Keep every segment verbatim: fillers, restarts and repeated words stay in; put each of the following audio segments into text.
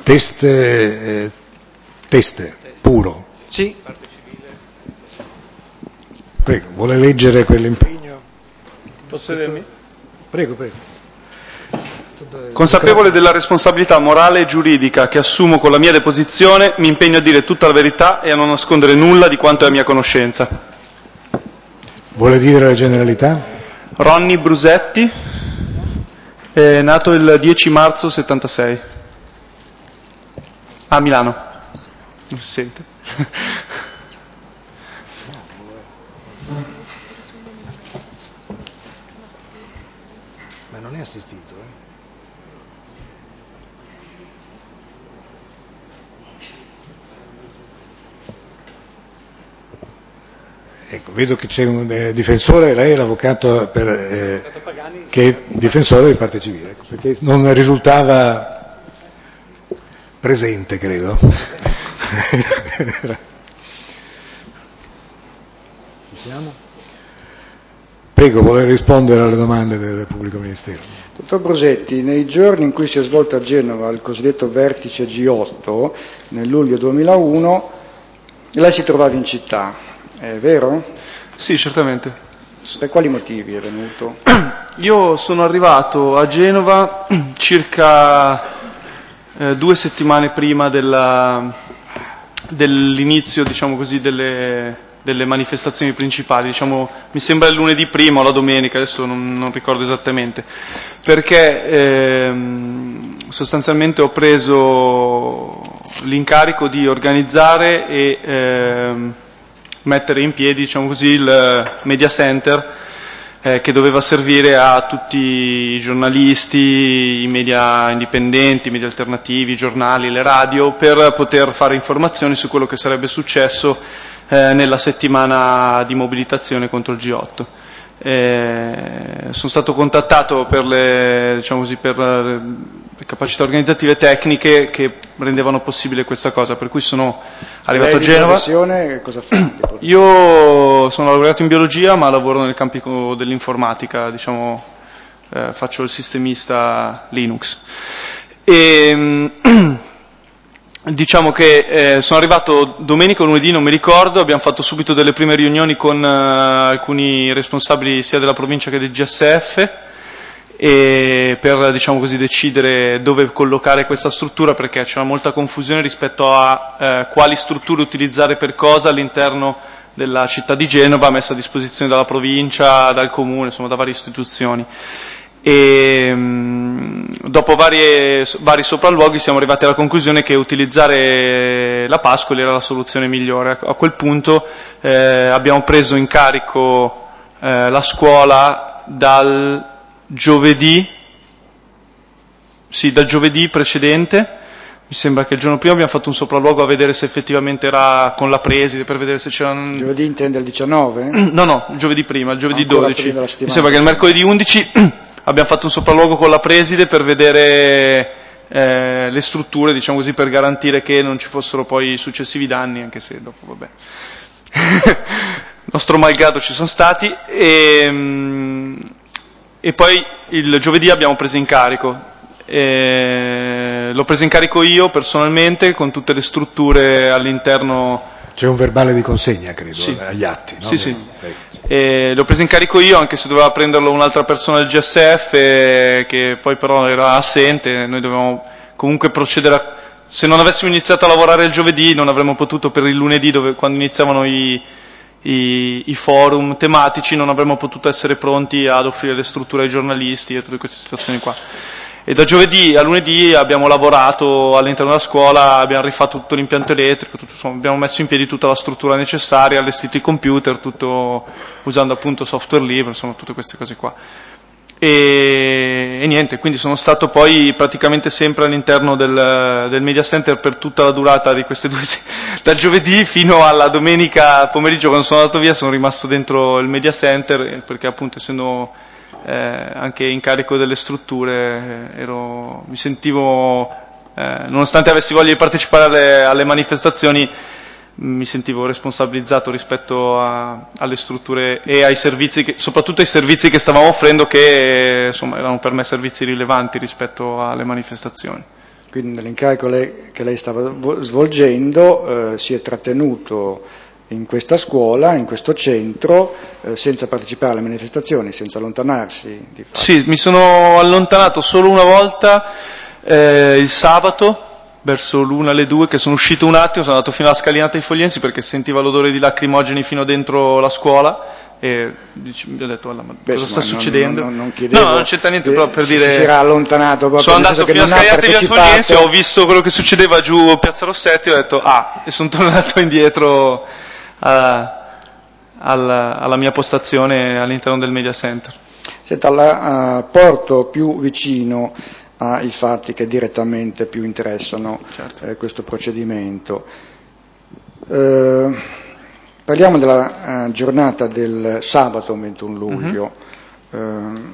test, eh, test puro. Sì. Prego, vuole leggere quell'impegno? Posso vedermi? Prego, prego. Consapevole della responsabilità morale e giuridica che assumo con la mia deposizione, mi impegno a dire tutta la verità e a non nascondere nulla di quanto è a mia conoscenza. Vuole dire la generalità? Ronny Brusetti, è nato il dieci marzo settantasei, a Milano. Non si sente? Ma non è assistito, eh? Ecco, vedo che c'è un eh, difensore, lei è l'avvocato per, eh, che è difensore di parte civile, ecco, perché non risultava presente, credo. Ci siamo? Prego, vuole rispondere alle domande del pubblico ministero. Dottor Brusetti, nei giorni in cui si è svolto a Genova il cosiddetto vertice G otto, nel luglio duemilauno, lei si trovava in città, è vero? Sì, certamente. Per quali motivi è venuto? Io sono arrivato a Genova circa eh, due settimane prima della, dell'inizio, diciamo così, delle, delle manifestazioni principali. Diciamo, mi sembra il lunedì prima o la domenica, adesso non, non ricordo esattamente, perché ehm, sostanzialmente ho preso l'incarico di organizzare e ehm, mettere in piedi, diciamo così, il media center eh, che doveva servire a tutti i giornalisti, i media indipendenti, i media alternativi, i giornali, le radio, per poter fare informazioni su quello che sarebbe successo eh, nella settimana di mobilitazione contro il G otto. Eh, sono stato contattato per le, diciamo così, per le capacità organizzative tecniche che rendevano possibile questa cosa, per cui sono arrivato Lei a Genova. Di professione cosa fa? Io sono laureato in biologia, ma lavoro nel campo dell'informatica, diciamo, eh, faccio il sistemista Linux. E, diciamo che eh, sono arrivato domenica o lunedì, non mi ricordo, abbiamo fatto subito delle prime riunioni con eh, alcuni responsabili sia della provincia che del G S F e per, diciamo così, decidere dove collocare questa struttura, perché c'era molta confusione rispetto a eh, quali strutture utilizzare per cosa all'interno della città di Genova, messa a disposizione dalla provincia, dal comune, insomma da varie istituzioni. E mh, dopo varie, vari sopralluoghi siamo arrivati alla conclusione che utilizzare la Pascoli era la soluzione migliore. A quel punto eh, abbiamo preso in carico eh, la scuola dal giovedì, sì, dal giovedì precedente, mi sembra che il giorno prima abbiamo fatto un sopralluogo a vedere se effettivamente era con la preside, per vedere se c'erano... Giovedì intende il diciannove? No, no, il giovedì prima, il giovedì Ancora dodici. prima della Mi sembra che il mercoledì undici abbiamo fatto un sopralluogo con la preside per vedere eh, le strutture, diciamo così, per garantire che non ci fossero poi successivi danni, anche se dopo, vabbè. Nostro malgrado ci sono stati e, e poi il giovedì abbiamo preso in carico. E l'ho preso in carico io personalmente con tutte le strutture all'interno. C'è un verbale di consegna, credo, sì. agli atti, no? Sì, sì. E l'ho preso in carico io, anche se doveva prenderlo un'altra persona del G S F, eh, che poi però era assente. Noi dovevamo comunque procedere a... Se non avessimo iniziato a lavorare il giovedì non avremmo potuto, per il lunedì, dove, quando iniziavano i, i, i forum tematici, non avremmo potuto essere pronti ad offrire le strutture ai giornalisti e tutte queste situazioni qua. E da giovedì a lunedì abbiamo lavorato all'interno della scuola, abbiamo rifatto tutto l'impianto elettrico, tutto, insomma, abbiamo messo in piedi tutta la struttura necessaria, allestito i computer, tutto usando appunto software libero, insomma tutte queste cose qua. E, e niente, quindi sono stato poi praticamente sempre all'interno del, del media center per tutta la durata di queste due settimane, dal giovedì fino alla domenica pomeriggio. Quando sono andato via sono rimasto dentro il media center, perché appunto essendo Eh, anche in carico delle strutture eh, ero, mi sentivo eh, nonostante avessi voglia di partecipare alle, alle manifestazioni, mi sentivo responsabilizzato rispetto a, alle strutture e ai servizi che, soprattutto ai servizi che stavamo offrendo, che insomma erano per me servizi rilevanti rispetto alle manifestazioni. Quindi nell'incarico lei, che lei stava svolgendo eh, si è trattenuto in questa scuola, in questo centro, eh, senza partecipare alle manifestazioni, senza allontanarsi di fatto. Sì, mi sono allontanato solo una volta eh, il sabato, verso l'una alle due, che sono uscito un attimo, sono andato fino alla scalinata dei Fogliensi perché sentiva l'odore di lacrimogeni fino dentro la scuola e mi ho detto, ma Beh, cosa sta non, succedendo? Non, non, chiedevo, no, non c'entra niente, però per dire... Si era allontanato proprio. Sono andato fino alla scalinata di Via Fogliensi, ho visto quello che succedeva giù a Piazza Rossetti e ho detto, ah, e sono tornato indietro a, alla, alla mia postazione all'interno del Media Center. Senta, la, uh, porto più vicino ai fatti che direttamente più interessano certo. eh, questo procedimento. Uh, Parliamo della uh, giornata del sabato ventuno luglio. Mm-hmm. Uh,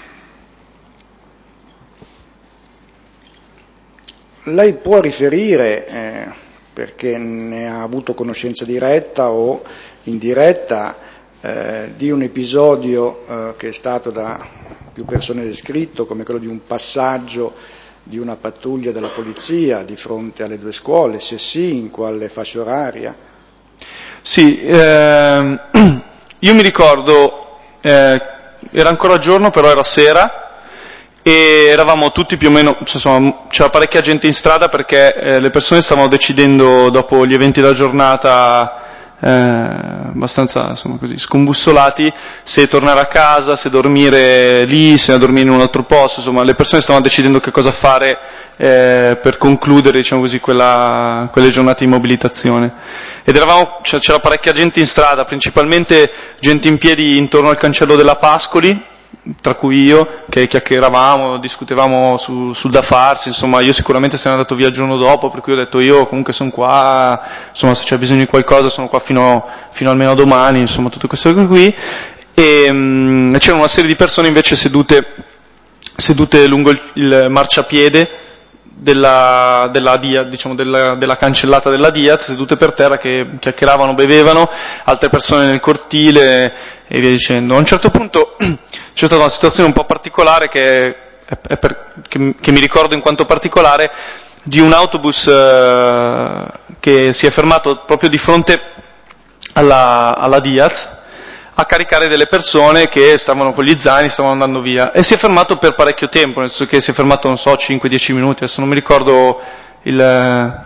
lei può riferire, eh, perché ne ha avuto conoscenza diretta o indiretta, eh, di un episodio eh, che è stato da più persone descritto come quello di un passaggio di una pattuglia della polizia di fronte alle due scuole, se sì, in quale fascia oraria? Sì, ehm, io mi ricordo, eh, era ancora giorno, però era sera, e eravamo tutti più o meno, cioè, insomma, c'era parecchia gente in strada perché eh, le persone stavano decidendo, dopo gli eventi della giornata, eh, abbastanza insomma, così, scombussolati, se tornare a casa, se dormire lì, se dormire in un altro posto, insomma, le persone stavano decidendo che cosa fare eh, per concludere, diciamo così, quella, quelle giornate di mobilitazione. Ed eravamo, cioè, c'era parecchia gente in strada, principalmente gente in piedi intorno al cancello della Pascoli, tra cui io, che chiacchieravamo, discutevamo su, sul da farsi, insomma, io sicuramente sono andato via il giorno dopo, per cui ho detto io comunque sono qua, insomma, se c'è bisogno di qualcosa sono qua fino, fino almeno domani, insomma, tutte queste cose qui. E um, c'era una serie di persone invece sedute, sedute lungo il, il marciapiede della, della Diaz, diciamo della, della cancellata della Diaz, sedute per terra che chiacchieravano, bevevano, altre persone nel cortile e via dicendo. A un certo punto c'è stata una situazione un po' particolare che, è, è per, che, che mi ricordo in quanto particolare, di un autobus eh, che si è fermato proprio di fronte alla, alla Diaz a caricare delle persone che stavano con gli zaini, stavano andando via, e si è fermato per parecchio tempo, nel senso che si è fermato, non so, cinque dieci minuti, adesso non mi ricordo il,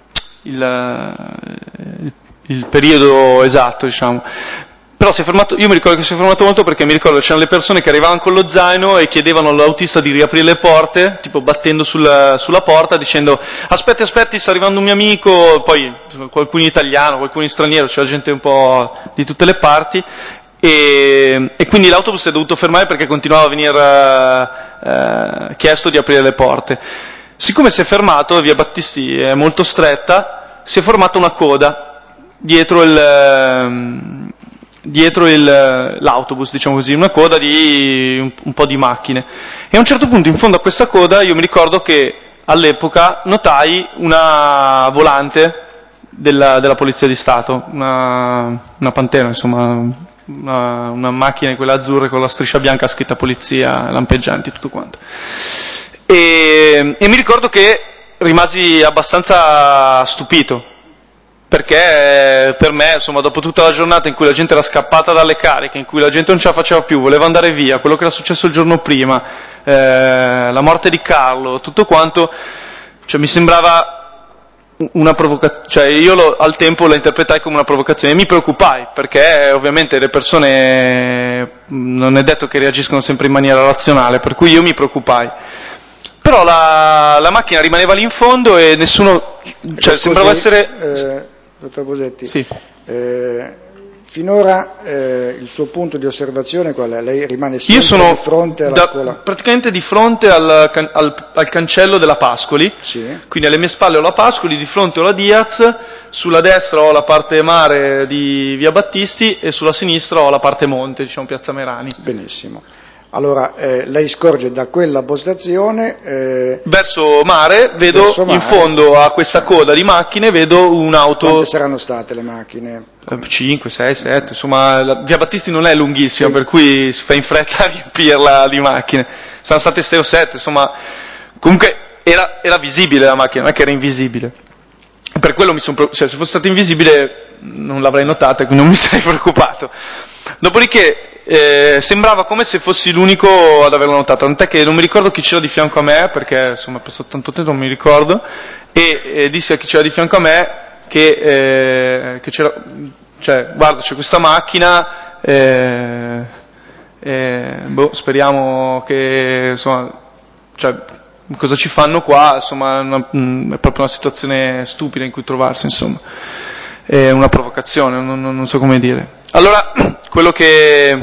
il, il, il periodo esatto, diciamo. Però si è fermato, io mi ricordo che si è fermato molto perché mi ricordo che c'erano le persone che arrivavano con lo zaino e chiedevano all'autista di riaprire le porte, tipo battendo sulla, sulla porta, dicendo aspetti, aspetti, sta arrivando un mio amico, poi qualcuno in italiano, qualcuno in straniero, c'era gente un po' di tutte le parti. E, e quindi l'autobus è dovuto fermare perché continuava a venire eh, chiesto di aprire le porte. Siccome si è fermato, via Battisti è molto stretta, si è formata una coda dietro il, dietro il, l'autobus, diciamo così, una coda di un, un po' di macchine. E a un certo punto in fondo a questa coda io mi ricordo che all'epoca notai una volante della, della Polizia di Stato, una, una Pantera, insomma, Una, una macchina, quella azzurra con la striscia bianca scritta polizia, lampeggianti, tutto quanto. E, e mi ricordo che rimasi abbastanza stupito, perché per me, insomma, dopo tutta la giornata in cui la gente era scappata dalle cariche, in cui la gente non ce la faceva più, voleva andare via, quello che era successo il giorno prima, eh, la morte di Carlo, tutto quanto, cioè mi sembrava una provocazione, cioè io lo, al tempo la interpretai come una provocazione e mi preoccupai, perché ovviamente le persone non è detto che reagiscono sempre in maniera razionale, per cui io mi preoccupai. Però la, la macchina rimaneva lì in fondo e nessuno, cioè sembrava essere... Eh, dottor Bosetti, sì. eh, finora eh, il suo punto di osservazione qual è? Lei rimane sempre Io sono di fronte alla da, scuola? Praticamente di fronte al, al, al cancello della Pascoli, sì. Quindi alle mie spalle ho la Pascoli, di fronte ho la Diaz, sulla destra ho la parte mare di via Battisti e sulla sinistra ho la parte monte, diciamo Piazza Merani. Benissimo. Allora, eh, lei scorge da quella postazione... Eh, verso mare, vedo verso mare. In fondo a questa coda di macchine, vedo un'auto... Quante saranno state le macchine? cinque, sei, sette, insomma, la, via Battisti non è lunghissima, sì. Per cui si fa in fretta a riempirla di macchine. Saranno state sei o sette, insomma, comunque era, era visibile la macchina, non è che era invisibile. Per quello mi sono, cioè, se fosse stata invisibile non l'avrei notata, quindi non mi sarei preoccupato. Dopodiché eh, sembrava come se fossi l'unico ad averla notata, tant'è che non mi ricordo chi c'era di fianco a me, perché insomma è passato tanto tempo, non mi ricordo, e, e dissi a chi c'era di fianco a me che, eh, che c'era, cioè, guarda, c'è questa macchina, eh, eh, boh, speriamo che, insomma, cioè, cosa ci fanno qua, insomma, una, è proprio una situazione stupida in cui trovarsi, insomma, è una provocazione, non, non so come dire. Allora, quello che,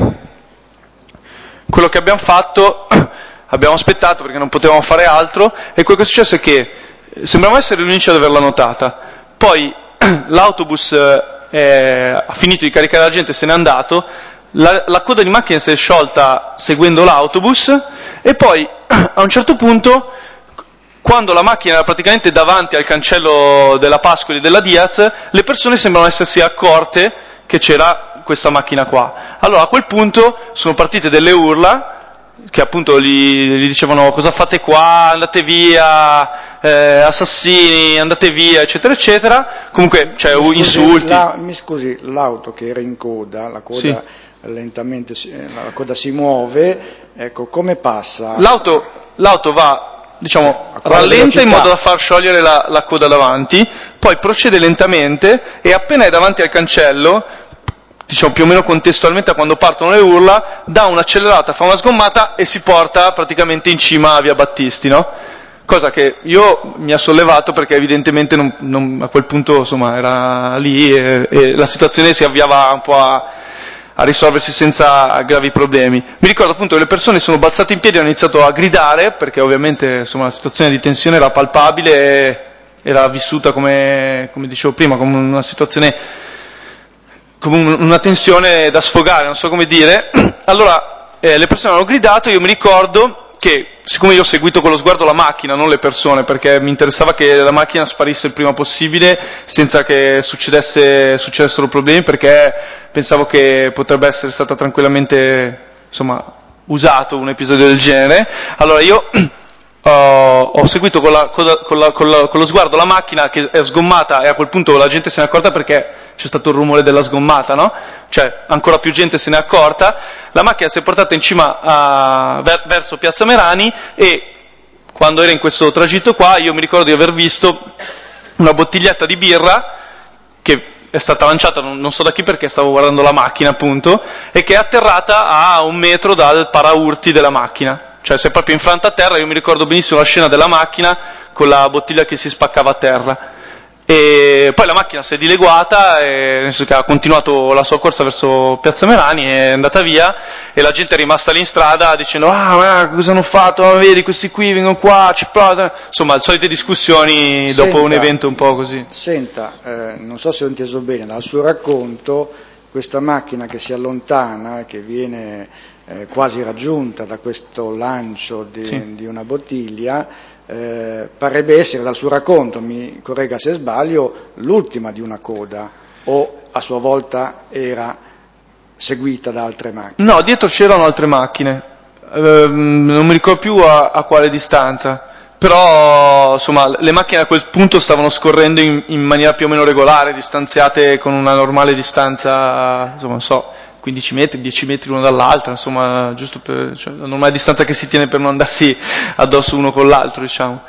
quello che abbiamo fatto, abbiamo aspettato perché non potevamo fare altro, e quello che è successo è che sembrava essere l'unici ad averla notata, poi l'autobus eh, ha finito di caricare la gente e se n'è andato, la, la coda di macchine si è sciolta seguendo l'autobus, e poi a un certo punto, quando la macchina era praticamente davanti al cancello della Pascoli della Diaz, le persone sembrano essersi accorte che c'era questa macchina qua. Allora a quel punto sono partite delle urla, che appunto gli, gli dicevano cosa fate qua, andate via, eh, assassini, andate via, eccetera, eccetera. Comunque, cioè, mi scusi, insulti. La, mi scusi, l'auto che era in coda, la coda sì. lentamente, la coda si muove, ecco, come passa? L'auto, l'auto va, diciamo, rallenta in modo da far sciogliere la, la coda davanti, poi procede lentamente e appena è davanti al cancello, diciamo più o meno contestualmente a quando partono le urla, dà un'accelerata, fa una sgommata e si porta praticamente in cima a via Battisti, no? Cosa che io mi ha sollevato perché evidentemente non, non, a quel punto insomma era lì e, e la situazione si avviava un po' a, a risolversi senza gravi problemi. Mi ricordo appunto che le persone sono balzate in piedi e hanno iniziato a gridare perché ovviamente insomma la situazione di tensione era palpabile e era vissuta come, come dicevo prima, come una situazione, come una tensione da sfogare, non so come dire. Allora eh, le persone hanno gridato, io mi ricordo che, siccome io ho seguito con lo sguardo la macchina, non le persone, perché mi interessava che la macchina sparisse il prima possibile senza che succedesse, succedessero problemi, perché pensavo che potrebbe essere stata tranquillamente, insomma, usato un episodio del genere. Allora io ho, ho seguito con, la, con, la, con, la, con, la, con lo sguardo la macchina che è sgommata, e a quel punto la gente se ne è accorta perché c'è stato il rumore della sgommata, no? Cioè ancora più gente se ne è accorta, la macchina si è portata in cima a, ver, verso Piazza Merani, e quando era in questo tragitto qua io mi ricordo di aver visto una bottiglietta di birra che è stata lanciata, non, non so da chi perché stavo guardando la macchina appunto, e che è atterrata a un metro dal paraurti della macchina. Cioè si è proprio infranta a terra, io mi ricordo benissimo la scena della macchina con la bottiglia che si spaccava a terra. E poi la macchina si è dileguata, e nel senso che ha continuato la sua corsa verso Piazza Merani, è andata via, e la gente è rimasta lì in strada dicendo ah ma cosa hanno fatto, ma vedi questi qui vengono qua, ci provano. Insomma le solite discussioni dopo senta, un evento un po' così. Senta, eh, non so se ho inteso bene dal suo racconto, questa macchina che si allontana, che viene eh, quasi raggiunta da questo lancio di, sì. di una bottiglia, Eh, parrebbe essere dal suo racconto, mi corregga se sbaglio, l'ultima di una coda, o a sua volta era seguita da altre macchine? No, dietro c'erano altre macchine, eh, non mi ricordo più a, a quale distanza, però insomma le macchine a quel punto stavano scorrendo in, in maniera più o meno regolare, distanziate con una normale distanza, insomma non so, quindici metri, dieci metri l'uno dall'altra, insomma, giusto per, cioè, la normale distanza che si tiene per non andarsi addosso uno con l'altro, diciamo.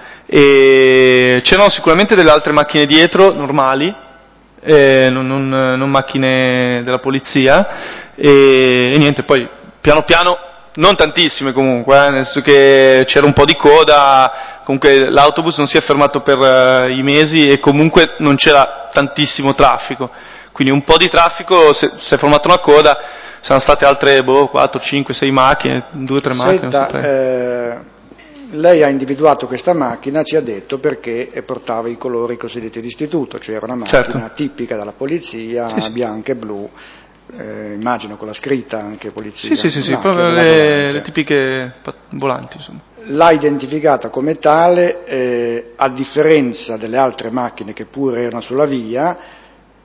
E c'erano sicuramente delle altre macchine dietro, normali, eh, non, non, non macchine della polizia, e, e niente, poi piano piano, non tantissime comunque, eh, nel senso che c'era un po' di coda, comunque l'autobus non si è fermato per uh, i mesi e comunque non c'era tantissimo traffico. Quindi un po' di traffico, se si è formata una coda, sono state altre boh, quattro, cinque, sei macchine, due, tre macchine. Senta, non so, eh, lei ha individuato questa macchina, ci ha detto, perché portava i colori cosiddetti d'istituto, cioè era una macchina certo. tipica della polizia, sì, sì. bianca e blu, eh, immagino con la scritta anche polizia. Sì, sì, sì, sì, no, proprio le, le tipiche volanti, insomma. L'ha identificata come tale, eh, a differenza delle altre macchine che pure erano sulla via,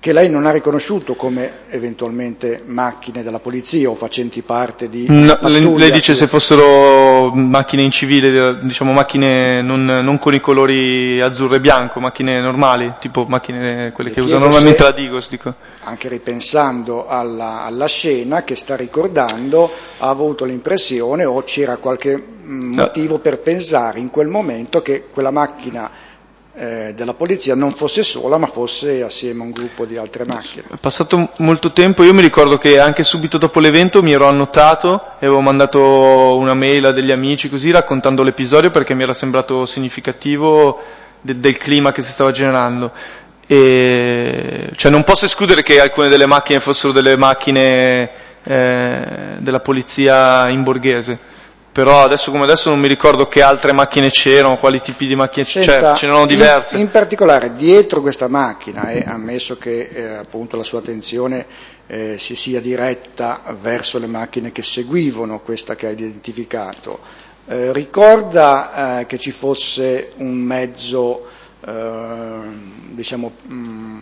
che lei non ha riconosciuto come eventualmente macchine della polizia o facenti parte di no, lei, lei dice se fossero macchine in civile, diciamo macchine non, non con i colori azzurro e bianco, macchine normali, tipo macchine quelle che usano normalmente la Digos, dico. Anche ripensando alla, alla scena che sta ricordando, ha avuto l'impressione o c'era qualche motivo no. per pensare in quel momento che quella macchina Eh, della polizia non fosse sola ma fosse assieme a un gruppo di altre macchine. È passato molto tempo, io mi ricordo che anche subito dopo l'evento mi ero annotato e avevo mandato una mail a degli amici così raccontando l'episodio perché mi era sembrato significativo de- del clima che si stava generando e cioè non posso escludere che alcune delle macchine fossero delle macchine eh, della polizia in borghese. Però adesso come adesso non mi ricordo che altre macchine c'erano, quali tipi di macchine c'erano, cioè, ce n'erano diverse. In, in particolare dietro questa macchina, e ammesso che eh, appunto la sua attenzione eh, si sia diretta verso le macchine che seguivano questa che ha identificato, eh, ricorda eh, che ci fosse un mezzo, eh, diciamo, mh,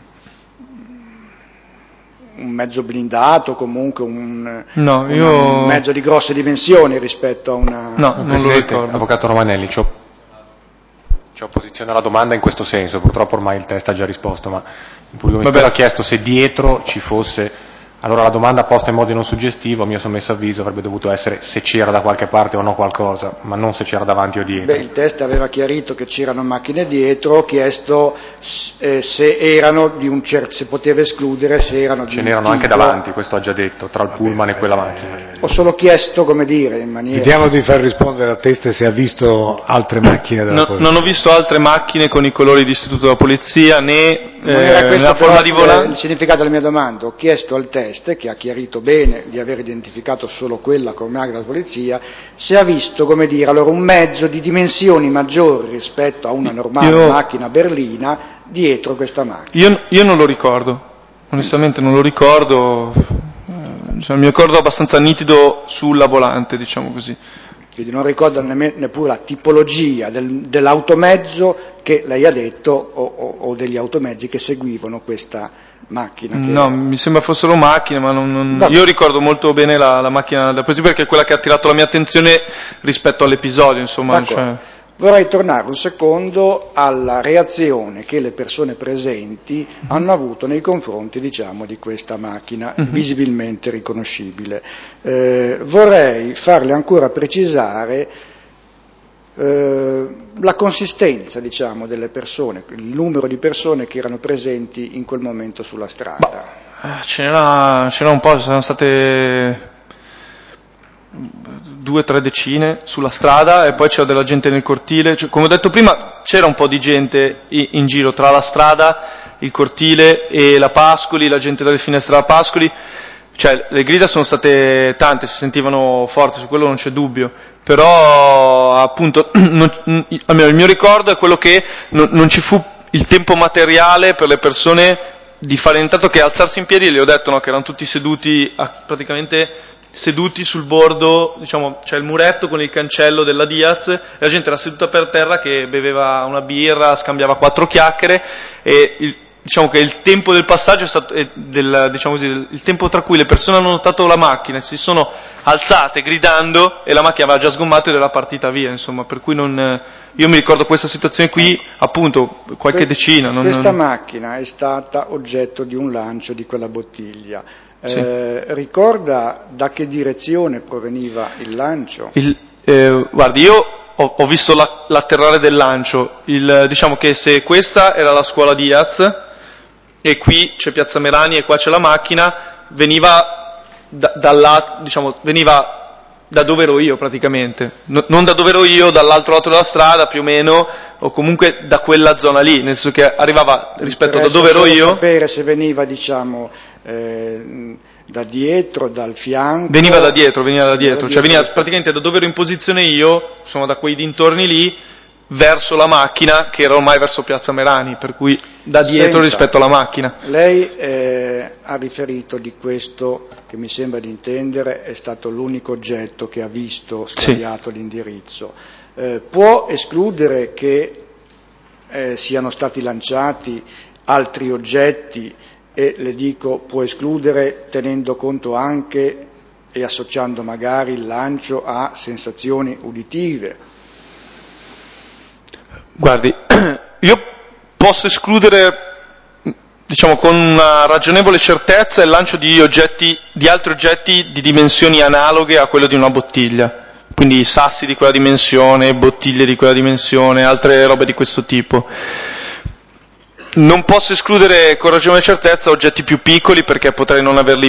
un mezzo blindato, comunque un, no, io... una, un mezzo di grosse dimensioni rispetto a una... No, non lo ricordo. Avvocato Romanelli, c'ho, c'ho posizionato la domanda in questo senso, purtroppo ormai il test ha già risposto, ma il pubblico ministero ha chiesto se dietro ci fosse... Allora la domanda posta in modo non suggestivo, a mio sommesso avviso, avrebbe dovuto essere se c'era da qualche parte o no qualcosa, ma non se c'era davanti o dietro. Beh, il test aveva chiarito che c'erano macchine dietro, ho chiesto eh, se erano di un certo, se poteva escludere se erano di Ce n'erano anche davanti, questo ha già detto, tra il pullman e quella macchina. Ho solo chiesto, come dire, in maniera... Vediamo di far rispondere a testa se ha visto altre macchine della no, polizia. Non ho visto altre macchine con i colori di istituto della polizia, né non era eh, questo la forma di volante. Il significato della mia domanda, ho chiesto al test, che ha chiarito bene di aver identificato solo quella come macchina della polizia, se ha visto, come dire, allora un mezzo di dimensioni maggiori rispetto a una normale io... macchina berlina dietro questa macchina. Io, io non lo ricordo, onestamente non lo ricordo, eh, cioè, mi ricordo abbastanza nitido sulla volante, diciamo così. Quindi non ricorda neppure la tipologia del, dell'automezzo che lei ha detto o, o, o degli automezzi che seguivano questa macchina. Che no, mi sembra fossero macchine, ma non, non... io ricordo molto bene la, la macchina da polizia perché è quella che ha attirato la mia attenzione rispetto all'episodio, insomma. Cioè... Vorrei tornare un secondo alla reazione che le persone presenti uh-huh. hanno avuto nei confronti, diciamo, di questa macchina uh-huh. visibilmente riconoscibile. Eh, vorrei farle ancora precisare eh, la consistenza, diciamo, delle persone, il numero di persone che erano presenti in quel momento sulla strada. Bah, c'era, c'era un po', sono state due o tre decine sulla strada e poi c'era della gente nel cortile, cioè, come ho detto prima c'era un po' di gente in giro tra la strada, il cortile e la Pascoli, la gente dalle finestre della Pascoli, cioè le grida sono state tante, si sentivano forti, su quello non c'è dubbio, però appunto non, almeno il mio ricordo è quello che non, non ci fu il tempo materiale per le persone di fare intanto che alzarsi in piedi, le ho detto no, che erano tutti seduti a, praticamente seduti sul bordo, diciamo, c'è il muretto con il cancello della Diaz e la gente era seduta per terra che beveva una birra, scambiava quattro chiacchiere e il, diciamo che il tempo del passaggio è stato del, diciamo così, il tempo tra cui le persone hanno notato la macchina e si sono alzate gridando e la macchina aveva già sgommato ed era partita via, insomma, per cui non, io mi ricordo questa situazione qui, appunto, qualche que- decina. Non, questa non... macchina è stata oggetto di un lancio di quella bottiglia. Sì. Eh, ricorda da che direzione proveniva il lancio? Il, eh, guardi, io ho, ho visto la, l'atterrare del lancio, il, diciamo che se questa era la scuola Diaz e qui c'è Piazza Merani e qua c'è la macchina, veniva da, dalla, diciamo, veniva da dove ero io praticamente, no, non da dove ero io, dall'altro lato della strada più o meno, o comunque da quella zona lì, nel senso che arrivava rispetto da dove ero io. Sapere se veniva, diciamo, eh, da dietro, dal fianco. Veniva da dietro, veniva da dietro, cioè veniva praticamente da dove ero in posizione io, insomma da quei dintorni lì, verso la macchina che era ormai verso Piazza Merani, per cui da dietro Senta, rispetto alla macchina. Lei eh, ha riferito di questo, che mi sembra di intendere è stato l'unico oggetto che ha visto sbagliato sì. l'indirizzo. Eh, può escludere che eh, siano stati lanciati altri oggetti e le dico può escludere tenendo conto anche e associando magari il lancio a sensazioni uditive. Guardi, io posso escludere, diciamo, con una ragionevole certezza il lancio di oggetti, di altri oggetti di dimensioni analoghe a quello di una bottiglia. Quindi sassi di quella dimensione, bottiglie di quella dimensione, altre robe di questo tipo. Non posso escludere con ragionevole certezza oggetti più piccoli perché potrei non averli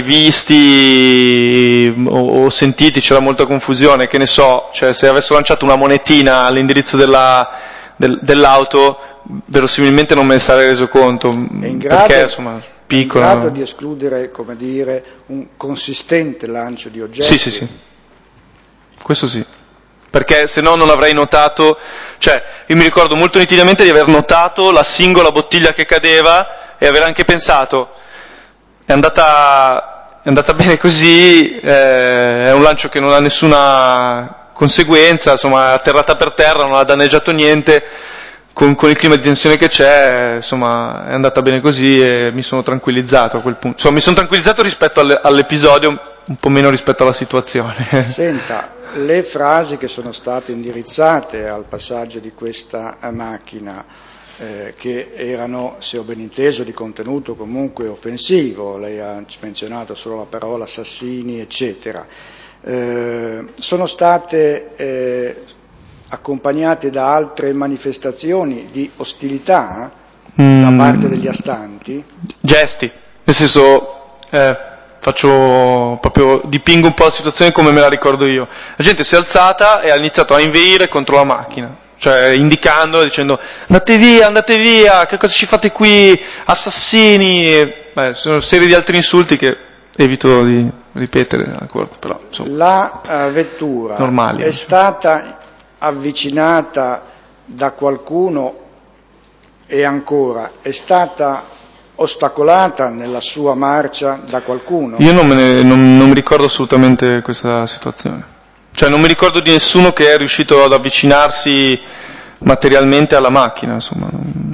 visti o, o sentiti, c'era molta confusione, che ne so, cioè se avessero lanciato una monetina all'indirizzo della, del, dell'auto, verosimilmente non me ne sarei reso conto, è in grado, perché insomma piccolo. È in grado di escludere, come dire, un consistente lancio di oggetti? Sì, sì, sì. Questo sì, perché se no non avrei notato, cioè io mi ricordo molto nitidamente di aver notato la singola bottiglia che cadeva e aver anche pensato è andata, è andata bene così, eh, è un lancio che non ha nessuna conseguenza, insomma è atterrata per terra, non ha danneggiato niente, con, con il clima di tensione che c'è, insomma è andata bene così e mi sono tranquillizzato a quel punto, insomma mi sono tranquillizzato rispetto alle, all'episodio, un po' meno rispetto alla situazione. Senta, le frasi che sono state indirizzate al passaggio di questa macchina, eh, che erano, se ho ben inteso, di contenuto comunque offensivo, lei ha menzionato solo la parola assassini, eccetera, eh, sono state eh, accompagnate da altre manifestazioni di ostilità mm. da parte degli astanti? Gesti, nel senso... Eh, faccio proprio, dipingo un po' la situazione come me la ricordo io. La gente si è alzata e ha iniziato a inveire contro la macchina, cioè indicando, dicendo andate via, andate via, che cosa ci fate qui, assassini, e, beh, sono una serie di altri insulti che evito di ripetere, d'accordo, però insomma, la uh, vettura normali, è stata avvicinata da qualcuno e ancora è stata ostacolata nella sua marcia da qualcuno? Io non, me ne, non, non mi ricordo assolutamente questa situazione, cioè non mi ricordo di nessuno che è riuscito ad avvicinarsi materialmente alla macchina, insomma,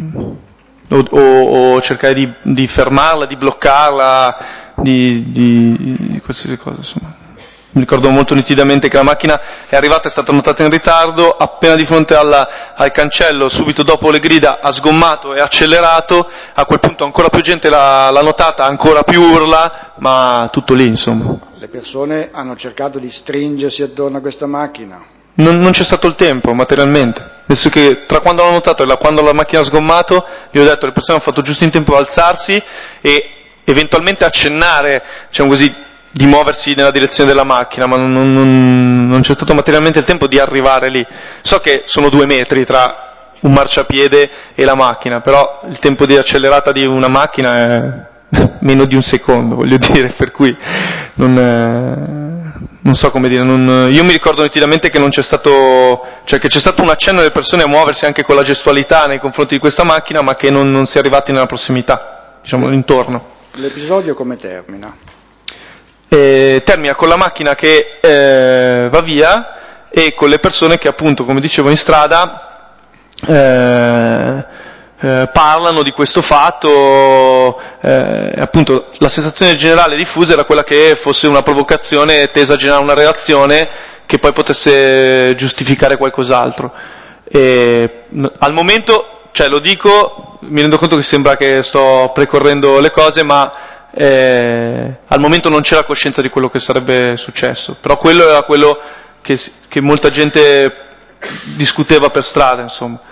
o, o, o cercare di, di fermarla, di bloccarla, di, di, di qualsiasi cosa, insomma. Mi ricordo molto nitidamente che la macchina è arrivata, è stata notata in ritardo, appena di fronte alla, al cancello, subito dopo le grida, ha sgommato e accelerato, a quel punto ancora più gente l'ha, l'ha notata, ancora più urla, ma tutto lì, insomma. Le persone hanno cercato di stringersi attorno a questa macchina? Non, non c'è stato il tempo, materialmente. Nel senso che tra quando l'ho notato e la, quando la macchina ha sgommato, gli ho detto, le persone hanno fatto giusto in tempo ad alzarsi e eventualmente accennare, diciamo così, di muoversi nella direzione della macchina, ma non, non, non c'è stato materialmente il tempo di arrivare lì. So che sono due metri tra un marciapiede e la macchina, però il tempo di accelerata di una macchina è meno di un secondo, voglio dire, per cui non, è, non so come dire, non, io mi ricordo nitidamente che non c'è stato, cioè che c'è stato un accenno delle persone a muoversi anche con la gestualità nei confronti di questa macchina, ma che non, non si è arrivati nella prossimità, diciamo intorno. L'episodio come termina? Eh, termina con la macchina che eh, va via e con le persone che appunto, come dicevo, in strada eh, eh, parlano di questo fatto, eh, appunto la sensazione generale diffusa era quella che fosse una provocazione tesa a generare una reazione che poi potesse giustificare qualcos'altro. E, al momento, cioè lo dico, mi rendo conto che sembra che sto precorrendo le cose, ma Eh, al momento non c'era coscienza di quello che sarebbe successo, però quello era quello che, che molta gente discuteva per strada, insomma.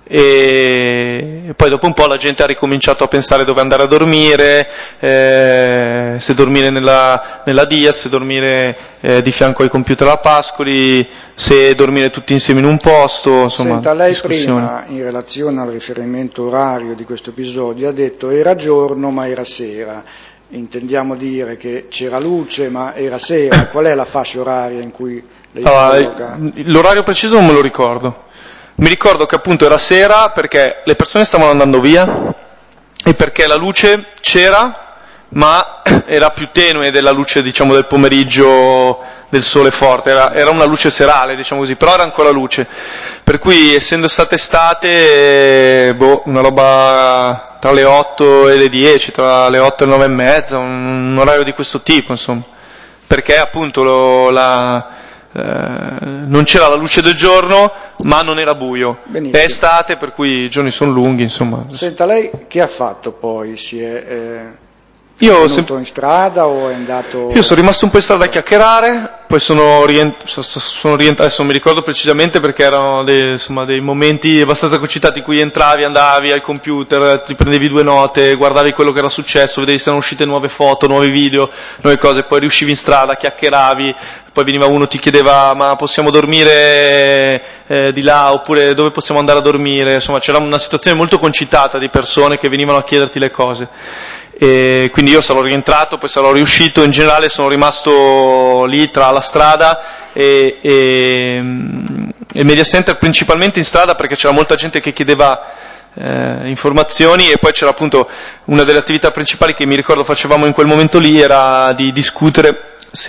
E, e poi dopo un po' la gente ha ricominciato a pensare dove andare a dormire, eh, se dormire nella, nella Diaz, se dormire eh, di fianco ai computer a Pascoli, se dormire tutti insieme in un posto, insomma. Senta, lei prima, in relazione al riferimento orario di questo episodio, ha detto era giorno ma era sera. Intendiamo dire che c'era luce ma era sera. Qual è la fascia oraria in cui lei allora, l'orario preciso non me lo ricordo. Mi ricordo che appunto era sera perché le persone stavano andando via e perché la luce c'era, ma era più tenue della luce, diciamo, del pomeriggio del sole forte, era, era una luce serale, diciamo così, però era ancora luce, per cui essendo state estate, eh, boh, una roba tra le otto e le dieci, tra le otto e le nove e mezza, un, un orario di questo tipo, insomma, perché appunto lo, la, eh, non c'era la luce del giorno, ma non era buio. Benissimo. È estate, per cui i giorni sono lunghi, insomma. Senta, lei che ha fatto poi? Si è... Eh... Io è venuto in strada o è andato... Io sono rimasto un po' in strada a chiacchierare, poi sono rientrato, sono rientrato, adesso non mi ricordo precisamente perché erano dei, insomma, dei momenti abbastanza concitati in cui entravi, andavi al computer, ti prendevi due note, guardavi quello che era successo, vedevi se erano uscite nuove foto, nuovi video, nuove cose, poi riuscivi in strada, chiacchieravi, poi veniva uno, ti chiedeva ma possiamo dormire eh, di là oppure dove possiamo andare a dormire, insomma c'era una situazione molto concitata di persone che venivano a chiederti le cose. E quindi io sarò rientrato, poi sarò riuscito, in generale sono rimasto lì tra la strada e, e, e il media center, principalmente in strada perché c'era molta gente che chiedeva eh, informazioni, e poi c'era appunto una delle attività principali che mi ricordo facevamo in quel momento lì era di discutere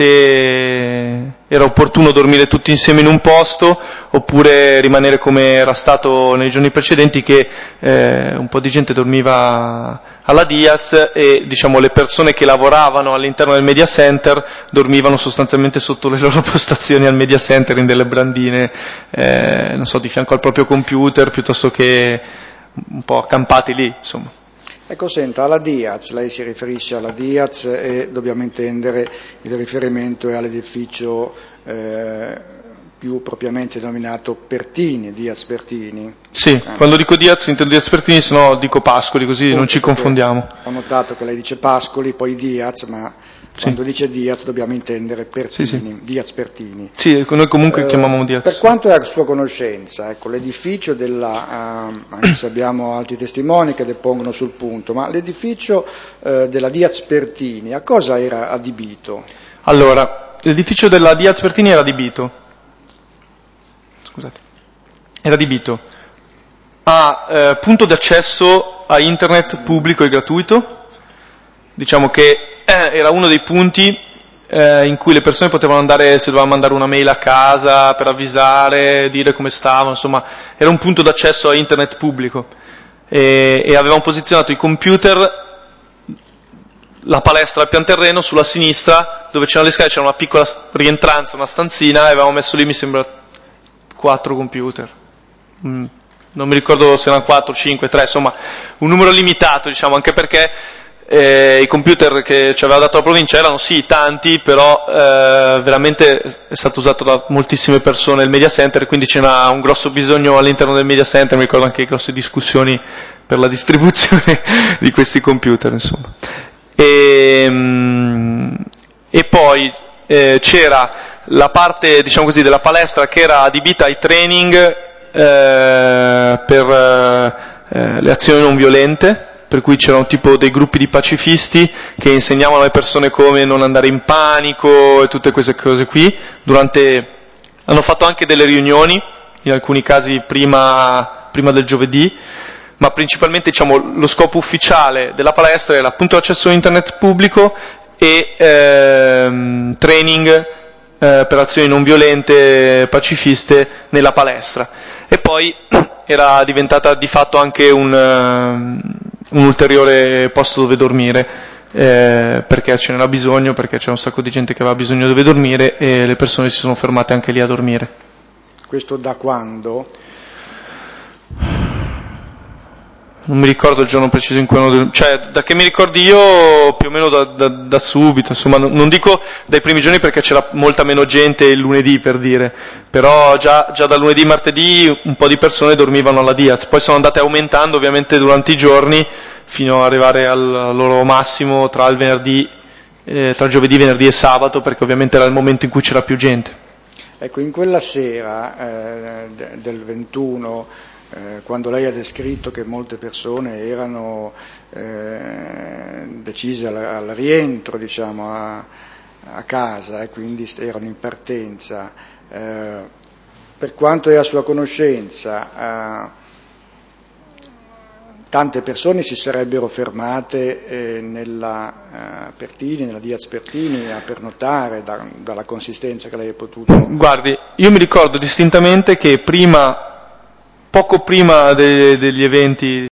se era opportuno dormire tutti insieme in un posto oppure rimanere come era stato nei giorni precedenti, che eh, un po' di gente dormiva alla Diaz e diciamo le persone che lavoravano all'interno del media center dormivano sostanzialmente sotto le loro postazioni al media center in delle brandine, eh, non so, di fianco al proprio computer, piuttosto che un po' accampati lì, insomma. Ecco, senta, alla Diaz, lei si riferisce alla Diaz e dobbiamo intendere il riferimento è all'edificio eh, più propriamente denominato Pertini, Diaz Pertini. Sì, eh. Quando dico Diaz intendo Diaz Pertini, se no dico Pascoli, così Punto, non ci confondiamo. Ho notato che lei dice Pascoli, poi Diaz, ma quando sì. dice Diaz dobbiamo intendere Pertini, sì, sì. Diaz Pertini. Sì, noi comunque eh, chiamiamo Diaz. Per quanto è a sua conoscenza, ecco, l'edificio della, uh, anche se abbiamo altri testimoni che depongono sul punto, ma l'edificio uh, della Diaz Pertini a cosa era adibito? Allora, l'edificio della Diaz Pertini era adibito, scusate, era adibito a eh, punto d'accesso a internet pubblico e gratuito, diciamo che eh, era uno dei punti eh, in cui le persone potevano andare, se dovevano mandare una mail a casa per avvisare, dire come stavano, insomma era un punto d'accesso a internet pubblico, e, e avevamo posizionato i computer, la palestra al pian terreno, sulla sinistra dove c'erano le scale c'era una piccola rientranza, una stanzina, e avevamo messo lì mi sembra quattro computer, mm. non mi ricordo se erano quattro, cinque, tre, insomma un numero limitato, diciamo, anche perché eh, i computer che ci aveva dato la provincia erano sì tanti, però eh, veramente è stato usato da moltissime persone il media center, quindi c'era un grosso bisogno all'interno del media center, mi ricordo anche grosse discussioni per la distribuzione di questi computer, insomma. E, e poi eh, c'era la parte, diciamo così, della palestra che era adibita ai training eh, per eh, le azioni non violente, per cui c'erano tipo dei gruppi di pacifisti che insegnavano alle persone come non andare in panico e tutte queste cose qui. Durante, hanno fatto anche delle riunioni, in alcuni casi prima, prima del giovedì, ma principalmente diciamo lo scopo ufficiale della palestra era appunto l'accesso a internet pubblico e ehm, training eh, per azioni non violente pacifiste nella palestra, e poi era diventata di fatto anche un, um, un ulteriore posto dove dormire, eh, perché ce n'era bisogno, perché c'era un sacco di gente che aveva bisogno dove dormire e le persone si sono fermate anche lì a dormire. Questo da quando? Non mi ricordo il giorno preciso in cui hanno, cioè da che mi ricordi io più o meno da, da, da subito, insomma non, non dico dai primi giorni perché c'era molta meno gente il lunedì, per dire, però già, già dal lunedì martedì un po' di persone dormivano alla Diaz, poi sono andate aumentando ovviamente durante i giorni fino ad arrivare al, al loro massimo tra il venerdì, eh, tra giovedì, venerdì e sabato, perché ovviamente era il momento in cui c'era più gente. Ecco, in quella sera eh, del ventuno, Eh, quando lei ha descritto che molte persone erano eh, decise al, al rientro, diciamo, a, a casa e quindi erano in partenza, eh, per quanto è a sua conoscenza, eh, tante persone si sarebbero fermate eh, nella eh, Pertini, nella Diaz Pertini a pernottare da, dalla consistenza che lei ha potuto. Guardi, io mi ricordo distintamente che prima, poco prima de- degli eventi